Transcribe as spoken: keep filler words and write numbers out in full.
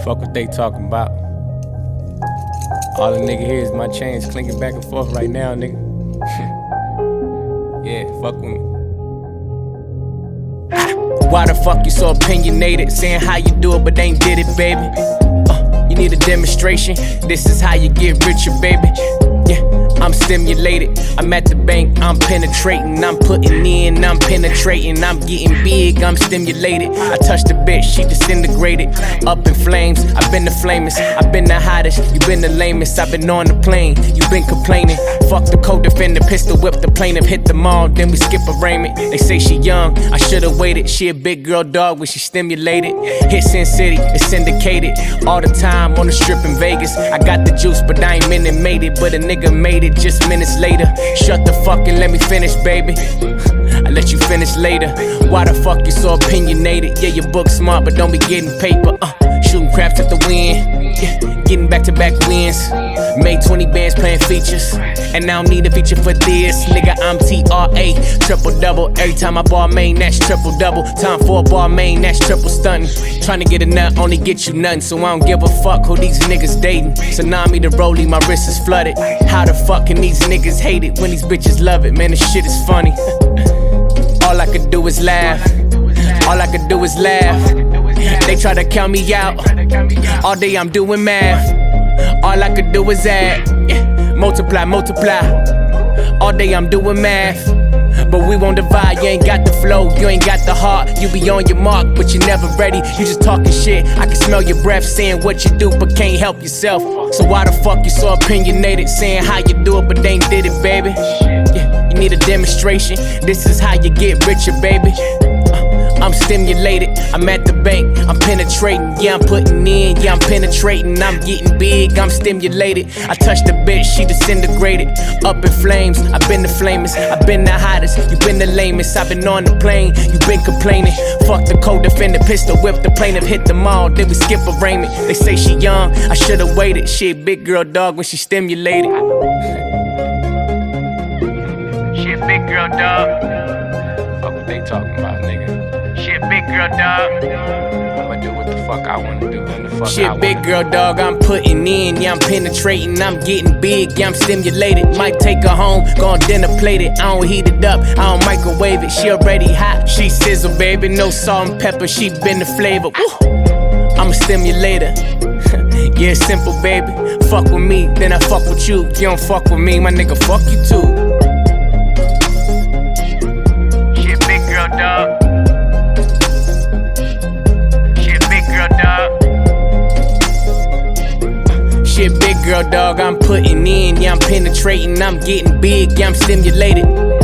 Fuck what they talking about. All a nigga hear is my chains clinking back and forth right now, nigga. Yeah, fuck with me. Why the fuck you so opinionated? Saying how you do it, but ain't did it, baby. Uh, you need a demonstration. This is how you get richer, baby. Yeah, I'm stimulated. I'm at the bank, I'm penetrating. I'm putting in, I'm penetrating. I'm getting big, I'm stimulated. I touched the bitch, she disintegrated. Up in flames, I've been the flamest. I've been the hottest, you been the lamest. I've been on the plane, you been complaining. Fuck the co-defender, pistol whip the plaintiff. Hit the mall, then we skip arraignment. They say she young, I should've waited. She a big girl dog when she stimulated. Hit Sin City, it's syndicated. All the time on the strip in Vegas. I got the juice, but I ain't minute made it. But a nigga made it just minutes later. Shut the fuck and let me finish, baby. I let you finish later. Why the fuck you so opinionated? Yeah, your book smart, but don't be getting paper. Uh, shooting craps at the wind. Yeah, getting back-to-back wins. Made twenty bands playing features. And I don't need a feature for this. Nigga, I'm T R A, triple-double. Every time I ball main, that's triple-double. Time for a ball main, that's triple stunting. Trying to get a nut, only get you nothing. So I don't give a fuck who these niggas dating. Tsunami the rollie, my wrist is flooded. How the fuck can these niggas hate it when these bitches love it? Man, this shit is funny. All I could do is laugh. All I could do is laugh. They try to count me out. All day I'm doing math. All I could do is add. Yeah. Multiply, multiply. All day I'm doing math. But we won't divide, you ain't got the flow, you ain't got the heart. You be on your mark, but you're never ready. You just talking shit, I can smell your breath. Saying what you do, but can't help yourself. So why the fuck you so opinionated? Saying how you do it, but ain't did it, baby. Yeah, you need a demonstration. This is how you get richer, baby. I'm stimulated, I'm at the bank, I'm penetrating. Yeah, I'm putting in, yeah, I'm penetrating. I'm getting big, I'm stimulated. I touched the bitch, she disintegrated. Up in flames, I've been the flamest. I've been the hottest, you been the lamest. I've been on the plane, you been complaining. Fuck the co-defender, pistol whip the plaintiff. Hit the mall, then we skip arraignment. They say she young, I should've waited. She a big girl dog when she stimulated. She a big girl dog. Fuck what they talking about, nigga. She a big girl dog. I'ma do what the fuck I wanna do. When the fuck she a big girl dog. I'm putting in, yeah, I'm penetrating. I'm getting big, yeah, I'm stimulated. Might take her home, gon' dinner plate it. I don't heat it up, I don't microwave it. She already hot, she sizzle, baby. No salt and pepper, she been the flavor. Woo. I'm a stimulator. Yeah, it's simple, baby. Fuck with me, then I fuck with you. If you don't fuck with me, my nigga, fuck you too. She a big girl dog. She a big girl dog, I'm putting in, yeah, I'm penetrating. I'm getting big, yeah, I'm stimulated.